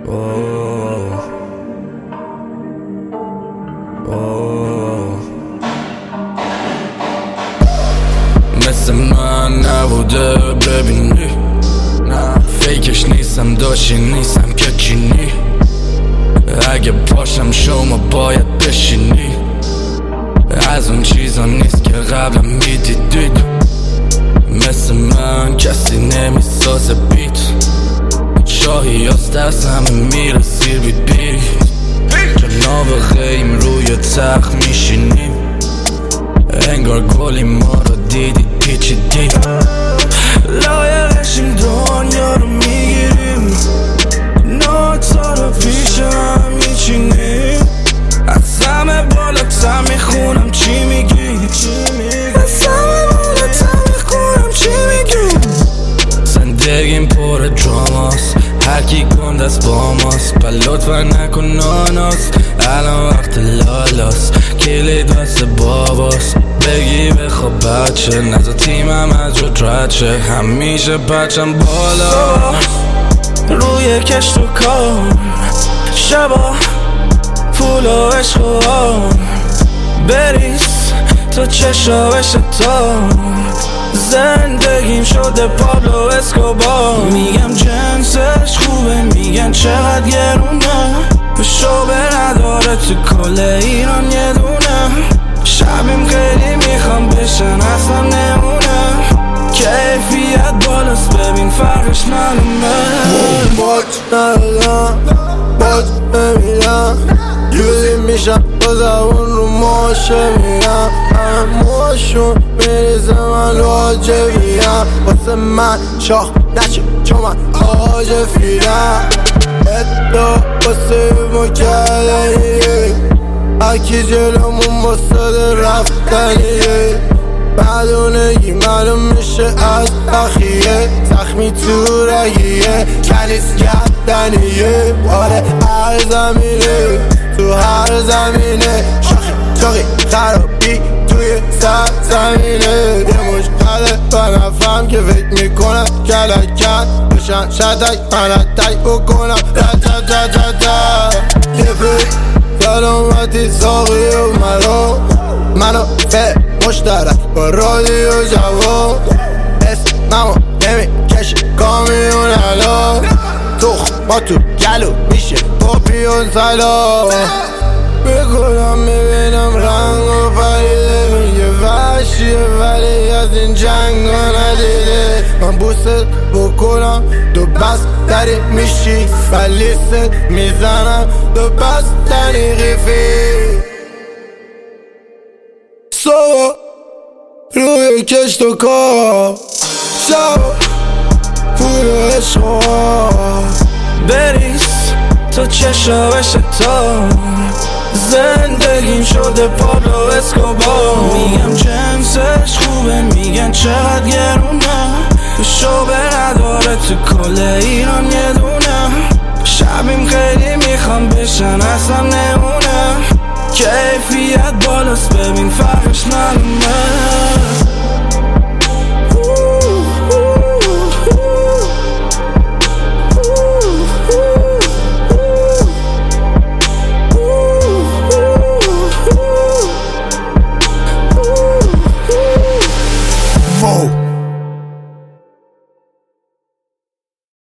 مثل من نبوده ببینی، نه فیکش نیستم، داشتی نیستم که چینی. اگه پاشم شما باید بشینی، از اون چیزا نیست که قبلا میدیدید. مثل من کسی نمیسازه بیت، شاهی از دست همه میرسی بیت. جناب خیم روی تخت میشینیم، انگار گلی ما رو دیدید پیچیدید. لایقشیم دنیا رو میگیریم، نوتا رو پیش هم میچینیم. از همه بالاتر میخونم چی میگی، از همه بالاتر میخونم چی میگی. زندگیم پر دراماست، هرکی گنده است با ماست. و لطفا نکن ناناست، الان وقت لالاست. کلید دست باباست، بگی بخواب بچه، نزا تیمم از جد رد شه. همیشه بچم بالا روی کشت و کار، شبا پول و عشق و بریز تو چشاوش تا. زندگیم شده پابلو اسکوبار، میگم جنسش خوبه، میگن چقدر گرونه. به شعبه نداره تو کل ایران یه دونه. شبیم خیلی میخوام بشن اصلا نمونه. کیفیت بالاست ببین فرقش معلومه. باج ندادم باج نمیدم، جوزی میشم با زبون رو ماشه میرم. هموشون میریزه من واجبیم، واسه من شاخ نشه چون من آج فیرم. ادعا واسه مکلنیه، اکی جلومون واسه رفتنیه. بدونگی معلوم میشه از بخیه، زخمی تو رگیه کنیز گردنیه. آره هر زمینه تو هر زمینه، شاخی شاخی خرابی توی سر زمینه. یه مش قده بنفهم که فکر میکنم کلکن بشن شدک منتک بکنم رتتتتت. یه پی سلامتی ساقی و منو به مشترک با رادیو جواب. اسممو نمیکشه کامیون الان، تخما تو گلو میشه پاپیون سلام. بکنم میبینم رنگ و پریده، میگه وحشیه ولی از این جنگ ندیده. من بوست بکنم دو بس داری میشی، ولی ست میزنم دو بس داری غیفی. صبح روی کشت و کار، شب پول و عشق بریز تو چشاوش تا. زندگیم شده پابلو اسکوبار، میگم جنسش خوبه، میگن چقدر گرونه. به شعبه نداره تو کل ایران یه دونه. شبیم خیلی میخوام بشن اصلا نمونه. کیفیت بالاست ببین فرقش معلومه. Whoa.